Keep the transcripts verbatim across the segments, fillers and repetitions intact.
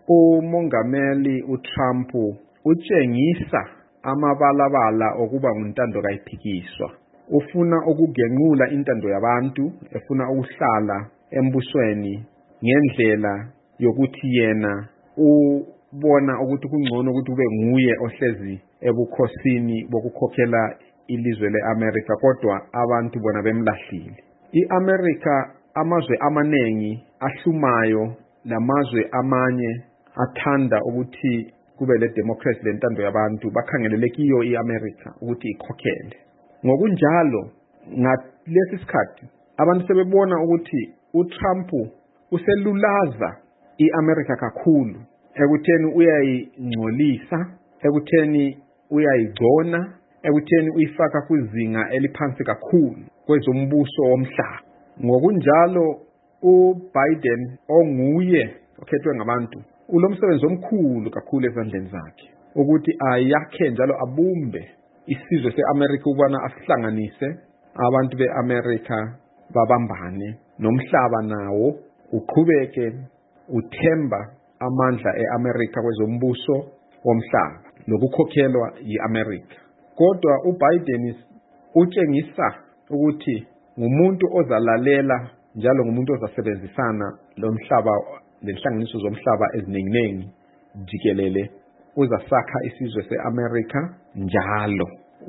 umongameli uTrump utshengisa amabalabala okuba nguntando kayiphikiswa. Ufuna ukugenqula intando yabantu, efuna ukuhlala embusweni ngendlela yokuthi yena ubona ukuthi kungcono ukuthi kube nguye ohlezi ebukhosini bokukhokhela ilizwe leAmerica, kodwa abantu bona bemlahlile. IAmerica amazwe amanengi ahlumayo lamazwe amanye athanda ukuthi kube le democracy lentando yabantu bakhangelele kiyo iAmerica ukuthi ikhokhele. Ngokunjalo ngalesi sikhathi abantu sebebona ukuthi uTrump uselulaza iAmerica kakhulu ekutheni uyayingcolisa, ekutheni uyayigcona, ekutheni uyifaka kwizinga eliphansi kakhulu kwezombuso womhlaba. Ngokunjalo uBiden onguye okhethwe ngabantu ulomsebenzi omkhulu kakhulu ezandleni zakhe ukuthi ayakhe njalo abumbe isizwe seAmerica ukubana asihlanganise abantu beAmerica babambane nomhlaba nawo uqhubeke uthemba amandla eAmerica kwezombuso womhlaba lokukhokhelwa yiAmerica. Kodwa uBiden utshengisa ukuthi ngumuntu ozalalela njalo ngumuntu ozasebenzisana lomhlaba lenhlanganiso zomhlaba eziningi jikelele. Uzasakha isizwe seAmerica njalo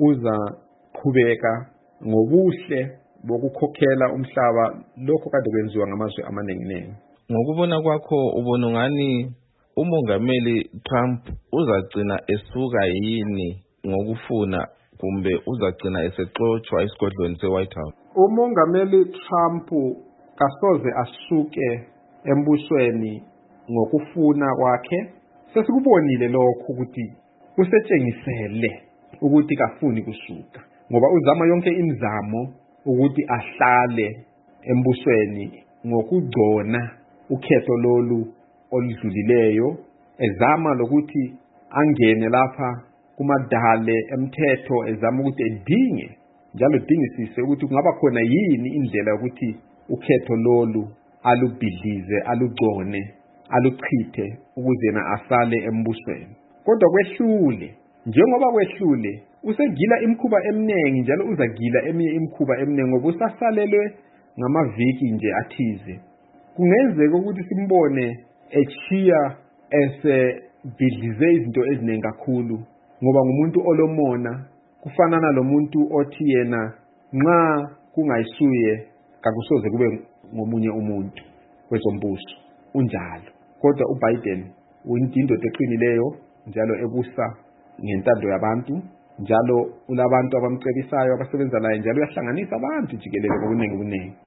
uzaqhubeka ngobuhle bokukhokhela umhlaba lokho kade kwenziwa ngamazwe amaningi. Ngokubona kwakho ubona ngani umongameli Trump uzagcina esuka yini ngokufuna kumbe uzagcina esexoxwa esigodlweni seWhite House? Umongameli Trump kasoze asuke embusweni ngokufuna kwakhe. Sesikubonile lokho ukuthi usetshengisele ukuthi kafuni kusuka, ngoba uzama yonke imizamo ukuthi ahlale embusweni ngokugcona ukhetho lolu oludlulileyo, ezama lokuthi angene lapha kumadale emthetho, ezama ukuthi edinge njalo dingisise ukuthi kungaba khona yini indlela ukuthi ukhetho lolu alubhidlize, alugcone, aluchithe ukuze yena asale embusweni. Kodwa kwehlule, njengoba kwehlule usegila imikhuba eminingi njalo uzagila eminye imikhuba eminingi ngoba usasalelwe ngamaviki nje athize. Kungenzeka ukuthi simbone echiya esebhidlize izinto eziningi kakhulu ngoba ngumuntu olomona, kufana nalomuntu othi yena nxa kungayisuye kakusoze kube ngomunye umuntu kwezombuso unjalo. Kodwa uBiden uyindoda eqinileyo njalo ebusa ngentando yabantu, njalo ulabantu abamcebisayo abasebenza naye, njalo uyahlanganisa abantu jikelele ngokuningi kuningi.